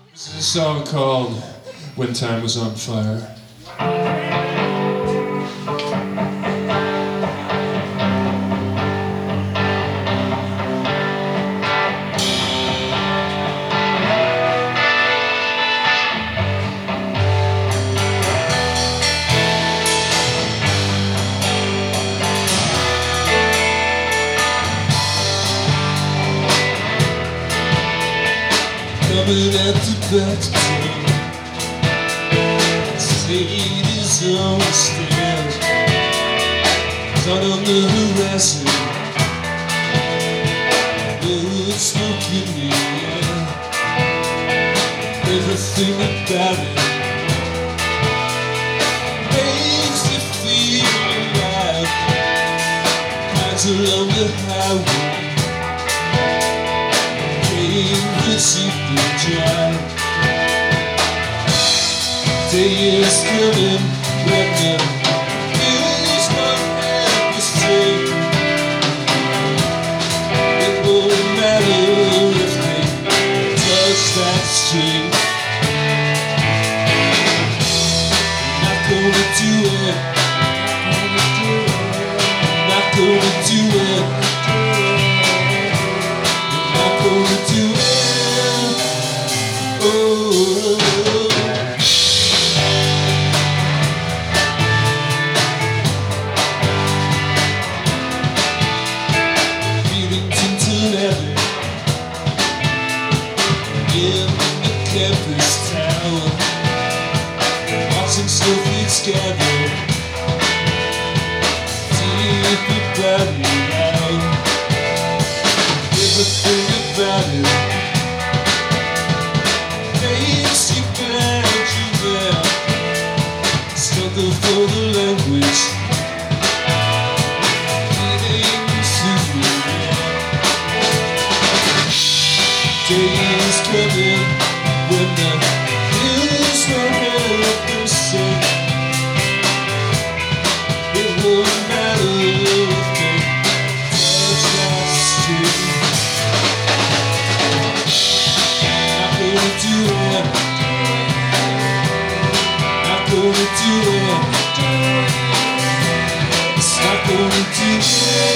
This is a song called When Time Was on Fire. Coming at the back door, Satan is on the stand, sun on the horizon, blood smoke in the air. Everything about it makes you feel alive. Rides along the highway, receive the drive. Day is coming when the news won't have to say. It won't matter if they touch that string. Not gonna do it. Not gonna do it. Not gonna do it. Feeling tinted in the campus tower, watching snowflakes gather, deep about it out. Everything about it makes you glad you're there. Struggle for the language, getting to the air. Day is coming when the hills will help them sing. It won't matter if they touch that string. Not gonna do it. Not gonna do it. It's not gonna do it.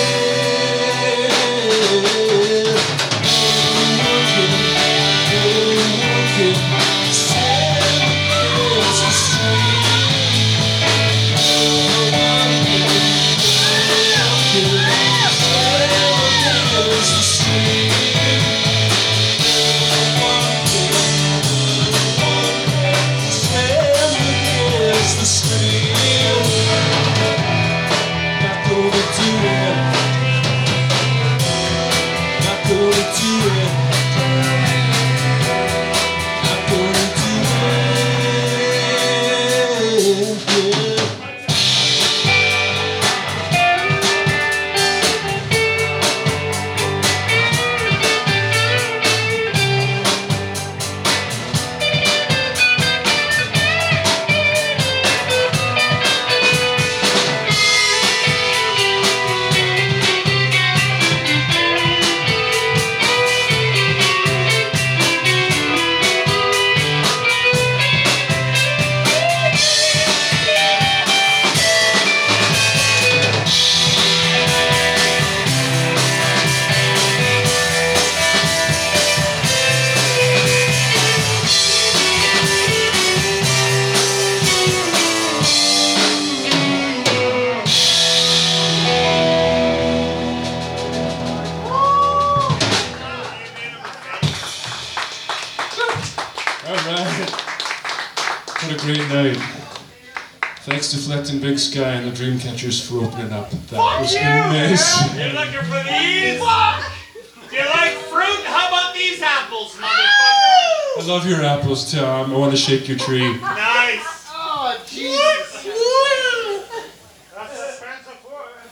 Alright, what a great night. Thanks to Flectin' Big Sky and the Dreamcatchers for opening up. That was amazing. You're looking for these? Fuck! Do you like fruit? How about these apples, motherfucker? I love your apples, Tom. I want to shake your tree. Nice. Oh, Jesus. That's expensive for it.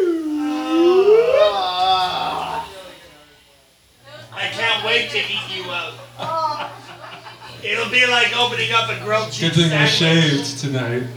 I can't wait to eat you out. It'll be like opening up a grilled cheese Good thing I sandwich. shaved tonight.